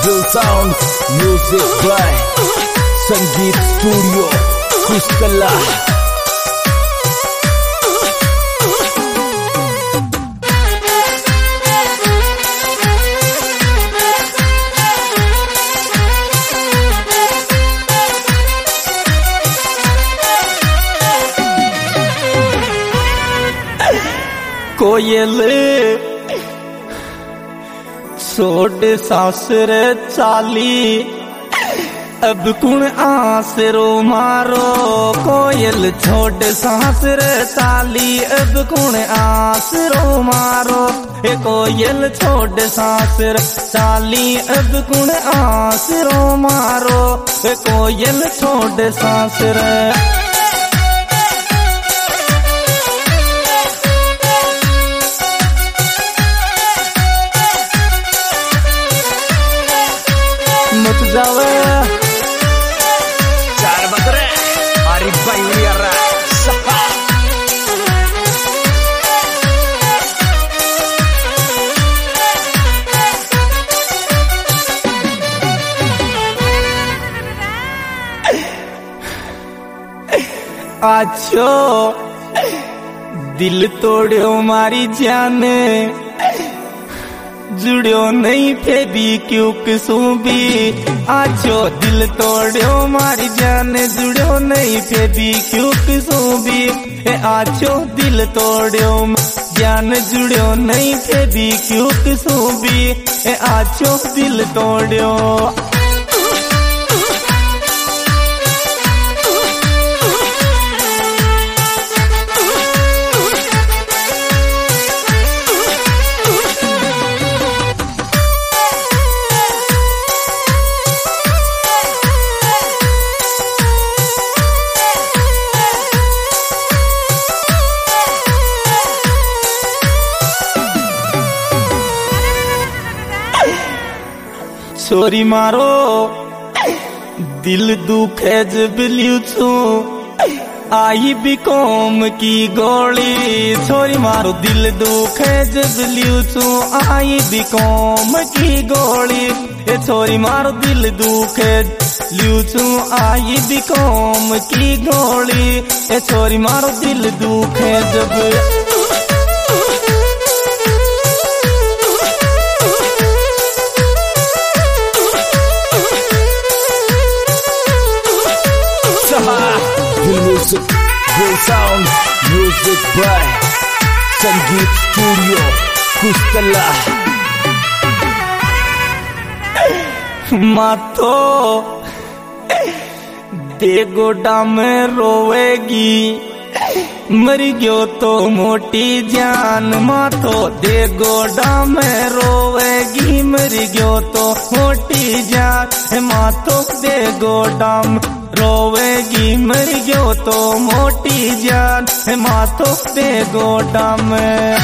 Real Sound Music by Sangeet Studio Kustala। कोयल छोड़ सासुर चाली, अब कुण आसरो मारो। कोयल छोड़ सासुर चाली, अब कुण आसरो मारो। ए कोयल छोड़ सासुर चाली, अब कुण आसरो मारो। ए कोयल छोड़ सासुर मत जावे चार बकरे अरे भाई यार सपा आछो दिल तोड़ो मारी जान, जुड़ो नहीं थे भी क्यों किसों भी। आछो दिल तोड़ो मारी जान, जुड़ो नहीं थे भी क्यों किसों भी। आछो दिल तोड़ो जान, जुड़ो नहीं थे भी क्यों किसों भी। आछो दिल तोड़ो छोरी मारो दिल दुखे जब लियो छू, आई भी कौम की गोली। छोरी मारो दिल दुखे जब लियो छू, आई भी कौम की गोली। ये छोरी मारो दिल दुखे लियो छू, आई भी कौम की गोली। ये छोरी मारो दिल दुखे जब Real Sound Music by Sangeet Studio Kustala। माथो दे गोडा में रोवेगी, मर गयो तो मोटी जान। माथो दे गोडा में रोवेगी, मर गयो तो मोटी जान। माथो दे गोडा में रोवेगी, मर गयो तो मोटी जान। माथो दे गोडा में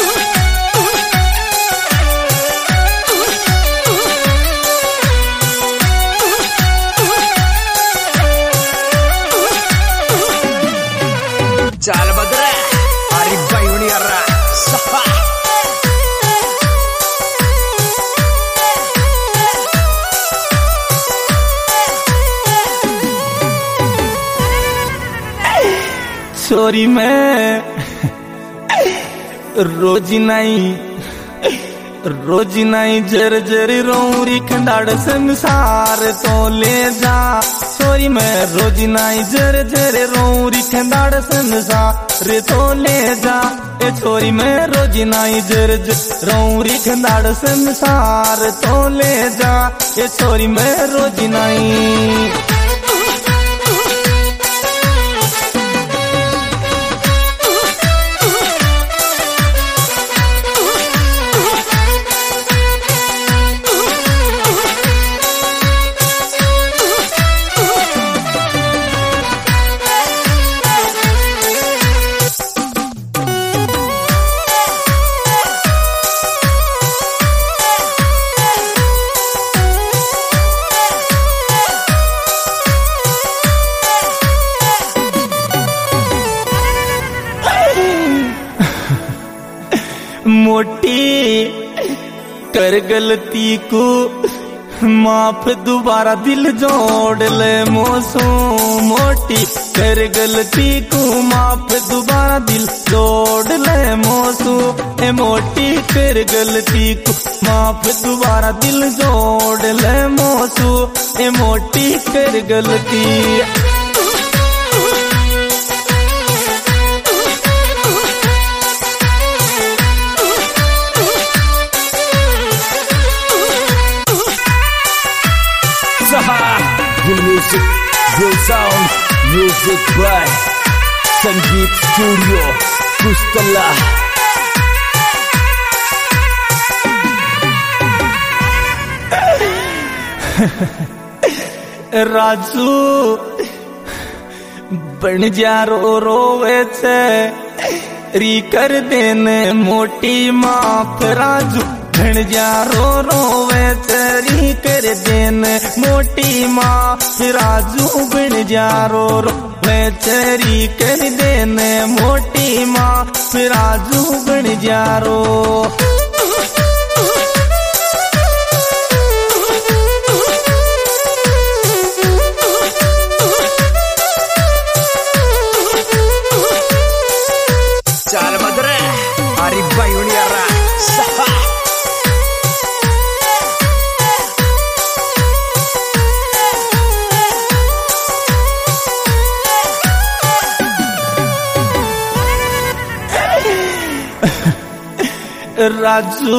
चार बकरे अरे भाई यार सपा छोरी मैं रोज नहीं जर जर रोरी खंडाड़ संसार तो ले जा। छोरी मैं रोज नहीं जर जर रोरी खंडाड़ संसार तो ले जा। ए छोरी मैं रोज नहीं जर जर रोरी खंडाड़ संसार तो ले जा। ए छोरी मैं रोज नहीं मोटी कर गलती को माफ दोबारा दिल जोड़ ले मोसो मोटी कर गलती को माफ दोबारा दिल जोड़ ले मोसो ए मोटी कर गलती को माफ दोबारा दिल जोड़ ले मोसो ए मोटी कर गलती। Good music, good sound, music by Sangeet Studio, Kustala. Raju बन जा रोवे छे री कर देने मोटी माफ। राजू बन जा रोवे छे री कर देने मोटी माफ। राजू बन जा रोवे छे री कर देने मोटी माफ। राजू बन जा रो। Cara madre, Arif Bayuniara, Saha. Raju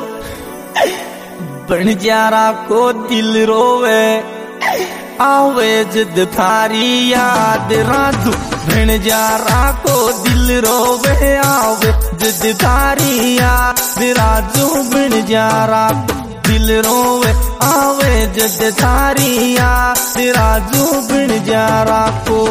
बंजारा को दिल रोवे आवे जद थारी याद। राजू बंजारा को दिल रोवे आवे जद थारी याद। राजू बंजारा को दिल रोवे आवे जद थारी याद। राजू बंजारा को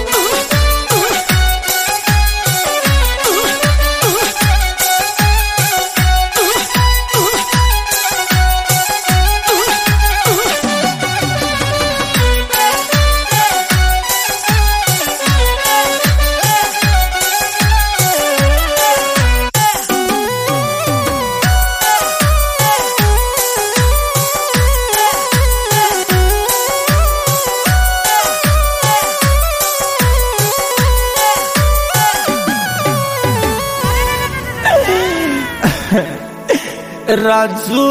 राजू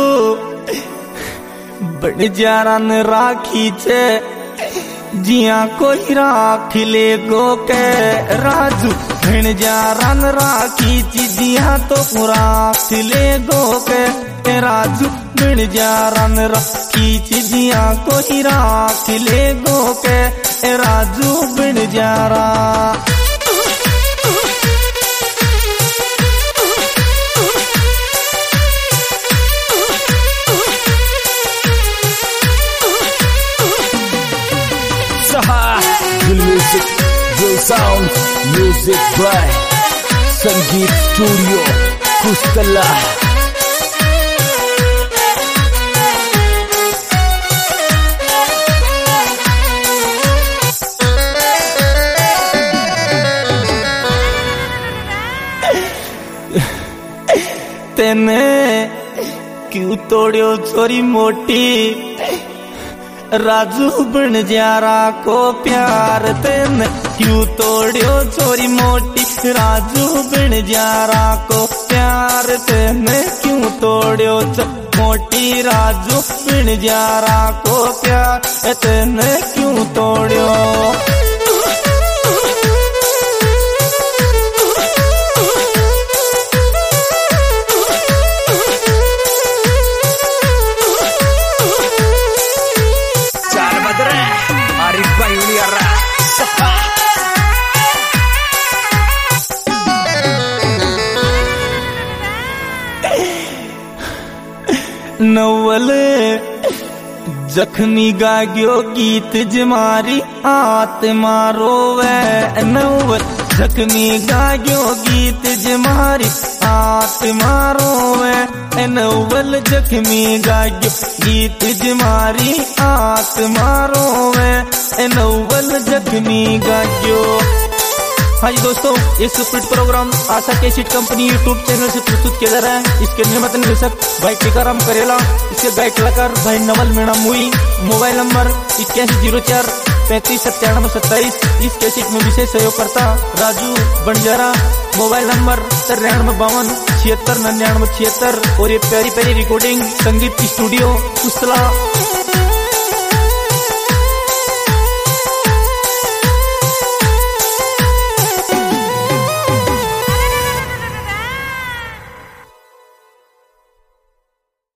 बंजारा ने राखी छे जिया कोई राख ले गो के। राजू बंजारा ने राखी ची जिया तो राख ले गो के। राजू बंजारा ने राखी ची जिया कोई राख ले गो के। राजू बंजारा Good music, good sound, music by Sangeet Studio, Kustala. तेने क्यों तोड़ियो छोरी मोटी। राजू बंजारा को प्यार तेने क्यों तोड़ियो छोरी मोटी। राजू बंजारा को प्यार तेने क्यों तोड़ियो मोटी। राजू बंजारा को प्यार तेने क्यों तोड़ियो। Arif Bayuniara, Saha. नवल जख्मी गाग्यो गीत जमारी आत्मा रोवे। नवल जख्मी गाग्यो गीत जमारी आत्मा रोवे। नवल जख्मी गाग्यो गीत जमारी आत्मा रोवे। नवल जख्मी गाग्यो हाँ जी दोस्तों, ये superhit program Asha cassette company YouTube channel से प्रस्तुत किया जा रहा है। इसके निर्माता निर्देशक भाई टीकाराम करेला, इसके गायक कलाकार भाई नवल मीणा मुई। Mobile number 8104 35 97 27। इस कैसेट में विशेष सहयोगकर्ता राजू बंजारा। Mobile number 9352 76 99 76। और ये प्यारी प्यारी रिकॉर्डिंग संगीत स्टूडियो कुशला।